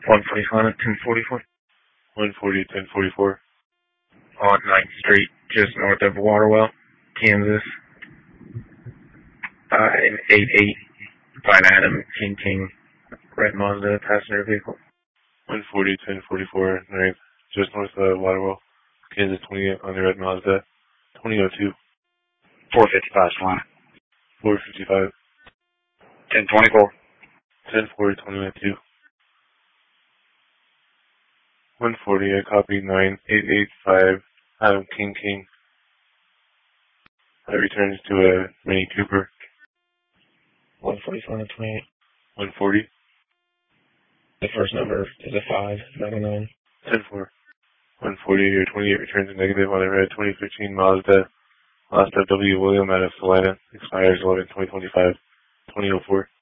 145 at 1044. 140 at 1044. On 9th Street, just north of Waterwell, Kansas. 588 Fine Adam King Red Mazda passenger vehicle. 140 at 1044, 9th, just north of Waterwell, Kansas 20 on the red Mazda. 2002. 455 Solana. 455. 1024. 1040, 2092. 140, I copy 9885, Adam King. That returns to a Mini Cooper. 145 at 28. 140. The first number is a 599. 10-4. 140 or 28 returns a negative on the red 2015 Mazda. Last W. William out of Salina. Expires 11/2025. 2004.